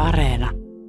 Areena.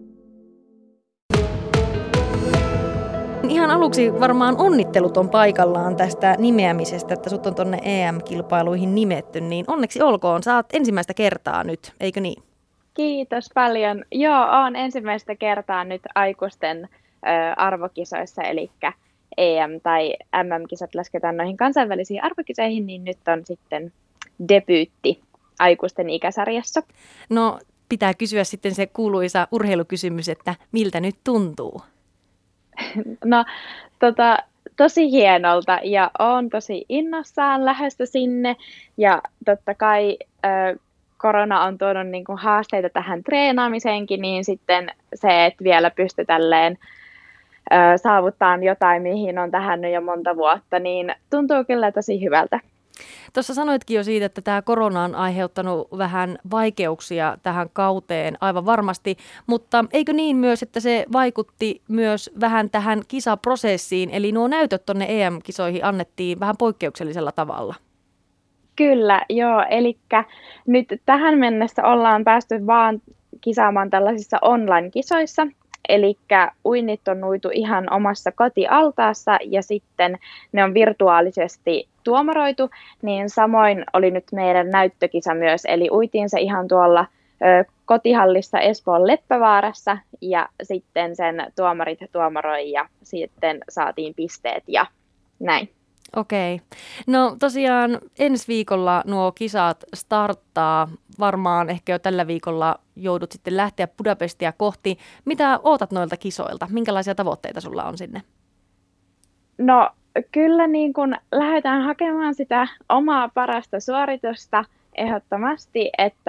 Ihan aluksi varmaan onnittelut on paikallaan tästä nimeämisestä, että sut on tonne EM-kilpailuihin nimetty, niin onneksi olkoon. Saat ensimmäistä kertaa nyt, eikö niin? Kiitos paljon. Joo, olen ensimmäistä kertaa nyt aikuisten arvokisoissa, eli EM- tai MM-kisat lasketaan noihin kansainvälisiin arvokisoihin, niin nyt on sitten debyytti aikuisten ikäsarjassa. No, pitää kysyä sitten se kuuluisa urheilukysymys, että miltä nyt tuntuu? No, tosi hienolta ja olen tosi innossaan lähdössä sinne ja totta kai korona on tuonut niin kuin haasteita tähän treenaamiseenkin, niin sitten se, että vielä pystyy tälleen saavuttaa jotain, mihin on tähän jo monta vuotta, niin tuntuu kyllä tosi hyvältä. Tuossa sanoitkin jo siitä, että tämä korona on aiheuttanut vähän vaikeuksia tähän kauteen aivan varmasti, mutta eikö niin myös, että se vaikutti myös vähän tähän kisaprosessiin, eli nuo näytöt tuonne EM-kisoihin annettiin vähän poikkeuksellisella tavalla? Kyllä, joo, eli nyt tähän mennessä ollaan päästy vaan kisaamaan tällaisissa online-kisoissa, eli uinnit on uitu ihan omassa kotialtaassa ja sitten ne on virtuaalisesti tuomaroitu, niin samoin oli nyt meidän näyttökisa myös, eli uitiin se ihan tuolla kotihallissa Espoon Leppävaarassa ja sitten sen tuomarit tuomaroi ja sitten saatiin pisteet ja näin. Okei. No tosiaan ensi viikolla nuo kisat starttaa. Varmaan ehkä jo tällä viikolla joudut sitten lähteä Budapestia kohti. Mitä ootat noilta kisoilta? Minkälaisia tavoitteita sulla on sinne? No kyllä niin kun lähdetään hakemaan sitä omaa parasta suoritusta ehdottomasti,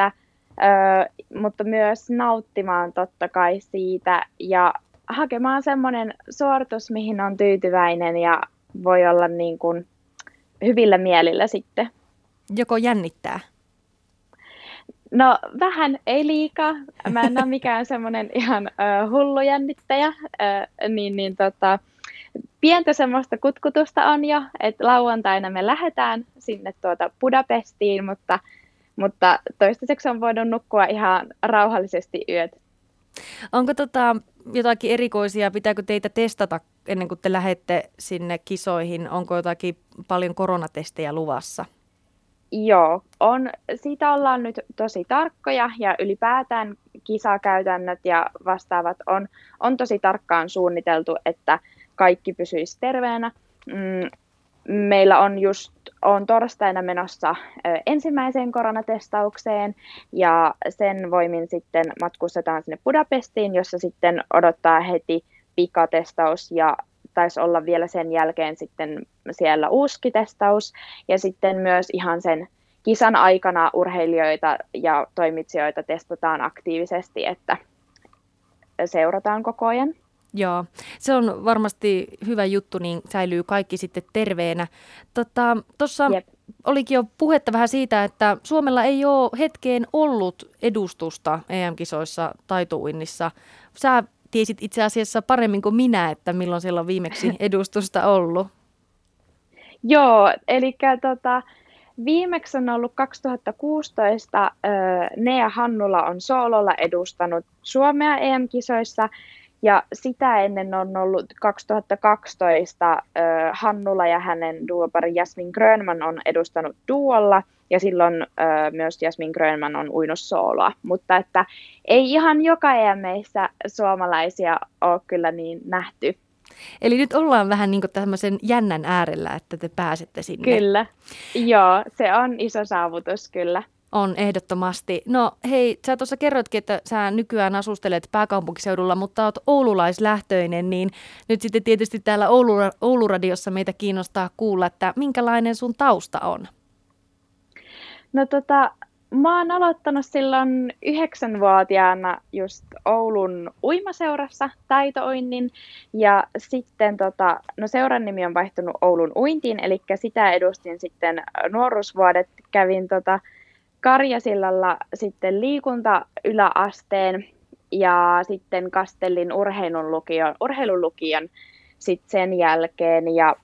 mutta myös nauttimaan totta kai siitä ja hakemaan semmoinen suoritus, mihin on tyytyväinen ja voi olla niin kuin hyvillä mielillä sitten. Joko jännittää? No vähän, ei liikaa. Mä en ole mikään semmoinen ihan hullu jännittäjä, pientä semmoista kutkutusta on jo, että lauantaina me lähdetään sinne Budapestiin, mutta toistaiseksi on voinut nukkua ihan rauhallisesti yöt. Onko jotakin erikoisia, pitääkö teitä testata ennen kuin te lähdette sinne kisoihin? Onko jotakin paljon koronatestejä luvassa? Joo, siitä ollaan nyt tosi tarkkoja ja ylipäätään kisakäytännöt ja vastaavat on tosi tarkkaan suunniteltu, että kaikki pysyisi terveenä. Meillä on torstaina menossa ensimmäiseen koronatestaukseen ja sen voimin sitten matkustetaan sinne Budapestiin, jossa sitten odottaa heti pikatestaus ja taisi olla vielä sen jälkeen sitten siellä uusi testaus ja sitten myös ihan sen kisan aikana urheilijoita ja toimitsijoita testataan aktiivisesti, että seurataan koko ajan. Joo, se on varmasti hyvä juttu, niin säilyy kaikki sitten terveenä. Tuossa olikin jo puhetta vähän siitä, että Suomella ei ole hetkeen ollut edustusta EM-kisoissa taitouinnissa. Sä tiesit itse asiassa paremmin kuin minä, että milloin siellä on viimeksi edustusta ollut. Joo, eli viimeksi on ollut 2016, Nea Hannula on soololla edustanut Suomea EM-kisoissa. Ja sitä ennen on ollut 2012 Hannula ja hänen duopari Jasmin Grönman on edustanut duolla ja silloin myös Jasmin Grönman on uinut sooloa. Mutta että ei ihan joka EM:issä suomalaisia ole kyllä niin nähty. Eli nyt ollaan vähän niin kuin tämmöisen jännän äärellä, että te pääsette sinne. Kyllä, joo, se on iso saavutus kyllä. On ehdottomasti. No hei, sä tuossa kerroitkin, että sä nykyään asustelet pääkaupunkiseudulla, mutta oot oululaislähtöinen, niin nyt sitten tietysti täällä Ouluradiossa meitä kiinnostaa kuulla, että minkälainen sun tausta on? No mä oon aloittanut silloin 9-vuotiaana just Oulun uimaseurassa taitouinnin ja sitten seuran nimi on vaihtunut Oulun uintiin, eli sitä edustin sitten nuoruusvuodet, kävin Karjasillalla sitten liikunta-yläasteen ja sitten Kastellin urheilulukion sitten sen jälkeen ja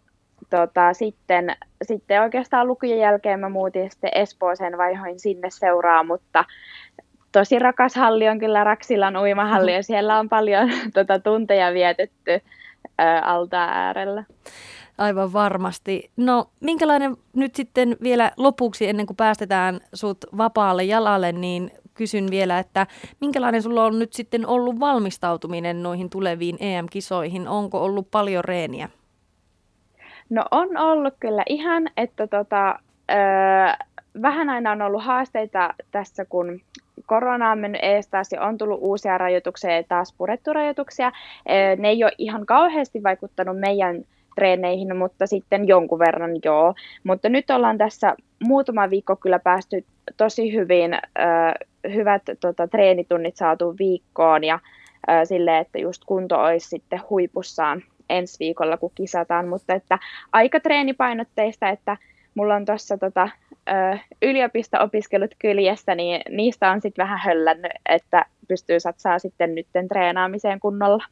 sitten oikeastaan lukion jälkeen mä muutin sitten Espooseen, vaihoin sinne seuraa, mutta tosi rakas halli on kyllä Raksilan uimahalli ja siellä on paljon tunteja vietetty altaan äärellä. Aivan varmasti. No minkälainen nyt sitten vielä lopuksi, ennen kuin päästetään sut vapaalle jalalle, niin kysyn vielä, että minkälainen sulla on nyt sitten ollut valmistautuminen noihin tuleviin EM-kisoihin? Onko ollut paljon reeniä? No on ollut kyllä ihan, että vähän aina on ollut haasteita tässä, kun korona on mennyt ees taas ja on tullut uusia rajoituksia ja taas purettu rajoituksia. Ne ei ole ihan kauheasti vaikuttanut meidän treeneihin, mutta sitten jonkun verran joo. Mutta nyt ollaan tässä muutama viikko kyllä päästy tosi hyvin, hyvät treenitunnit saatu viikkoon ja silleen, että just kunto olisi sitten huipussaan ensi viikolla, kun kisataan, mutta että aika treenipainotteista, että mulla on tuossa yliopisto-opiskelut kyljessä, niin niistä on sitten vähän höllännyt, että pystyy satsaa sitten nytten treenaamiseen kunnolla.